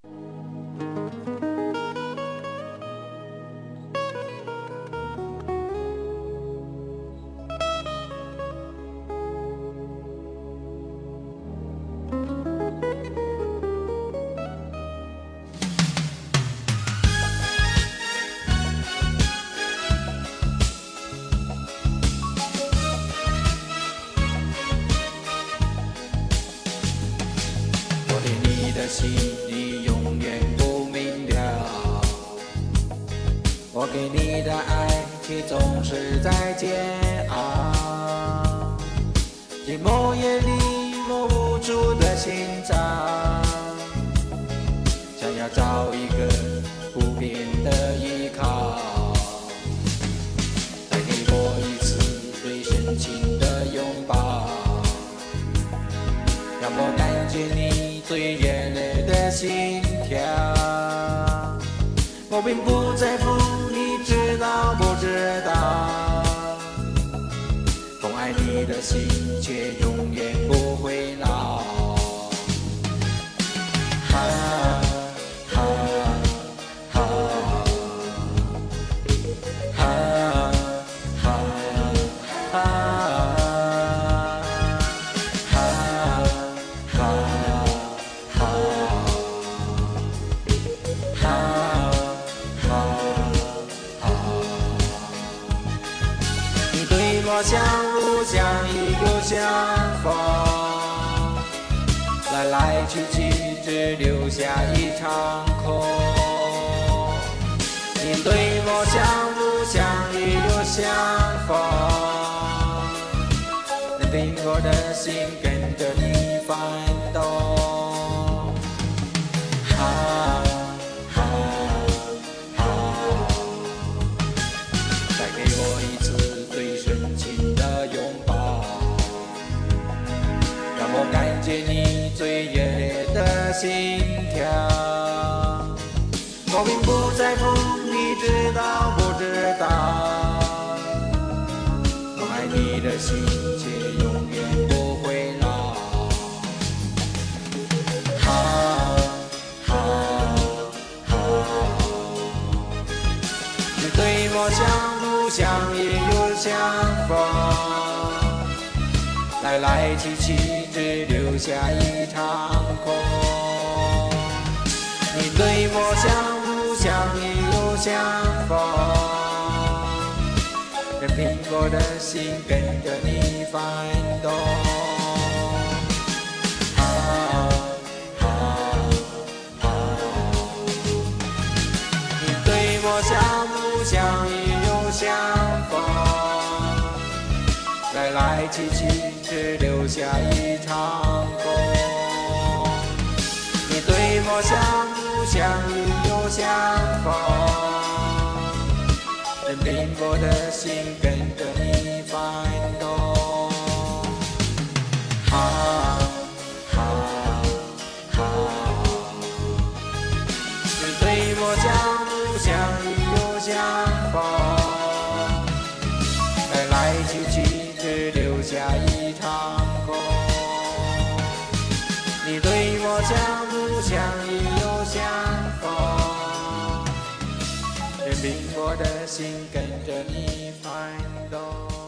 我对你的心你永远不明了，我给你的爱却总是在煎熬，寂寞夜里我无助的心脏，想要找一个不变的依靠，再给我一次最深情的拥抱，让我感觉你最热烈的心跳。我并不在乎你知道不知道，痛爱你的心却永远不会老。哈哈哈哈哈你对我像雾像雨又像风，来来去去只留下一场空。你对我像雾像雨又像风，令我的心跟着你翻动。哈哈哈，再给我一次最深情的拥抱，让我感觉你最热烈的心跳。我并不在乎你知道不知道，我爱你的心却永远不会老。哈哈哈，你对我像雾像雨又像风，来来去去只留下一场空。你对我像雾像雨又像风，任凭我的心跟着你翻动。哈哈哈，你对我像雾像雨又像风，来来去去只留下一场空。你对我像雾像雨又像风，任凭我的心跟着你翻动。哈哈哈，你对我像雾像雨又像风，来来去去只留下一场空。你对我像雾像雨又像风，任凭我的心跟着你翻动。